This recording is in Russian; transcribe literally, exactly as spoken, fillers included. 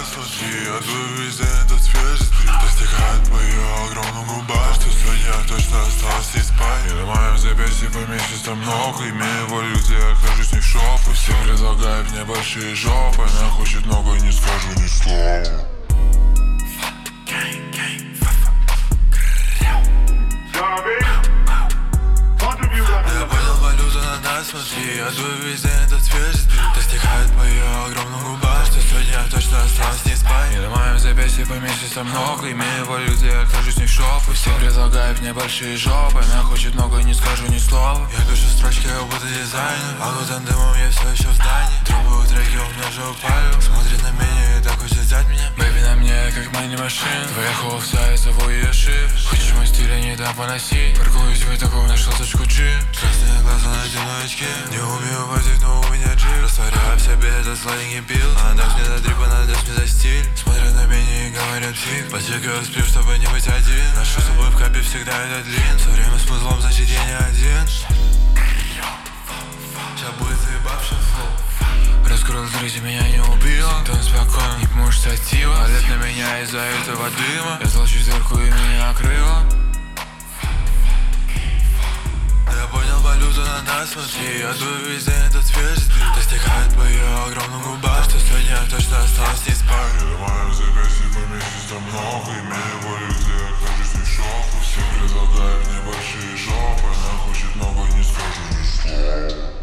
нас, смотри, я дуй везде, этот свежий стрит достигает по ее огромным губам, что сегодня точно осталось не спать. И на моем запястье поместится много, имея волю, где я хожу с ней в шопу. Все предлагают мне большие жопы, она хочет много, не скажу ни слова. Я понял валюту на нас, смотри, я дуй везде, этот свежий стрит достигает по ее огромным губам, что сегодня точно осталось не спать. И на моем запястье поместится много, имея волю, где я хожу с ней в шопу. Все предлагают мне большие жопы, она хочет много, не скажу ни слова. Я пишу строчки, как будто дизайнер, а вот дымом я все еще в здании. Трубы треки у меня же упали, смотрит на меня и так хочет взять меня. Бэйби на мне, как мани машин, твоя холста, я зову ее шип. Хочешь мой стиль, я не дам поносить. Паркуюсь в таком, нашел точку G. Красные глаза, надену очки, не умею водить, но у меня джип. Растворяю в себе этот сладенький пил. Она даст мне за трип, она даст мне за стиль. Смотрят на меня и говорят псих. Подсекаю сплю, чтобы не быть один. Ношу с собой в капе всегда этот лин. Все время с музлом, значит я не один. Сейчас будет заебавший флоу. Раскрыл зритель, меня не убил. Синтон спокойно, не можешь сатива. Олет на меня из-за этого дыма. Я злочу зерку и меня накрыло. Я понял валюту на нас, смотри, я дуй везде, этот свежий стрит достигает по ее огромным губам, что сегодня точно осталось не спать. И на моем запястье поместится много, имея волю, где я хожу с ней в шопу. Все предлагают мне большие жопы, она хочет много, не скажу ни слова.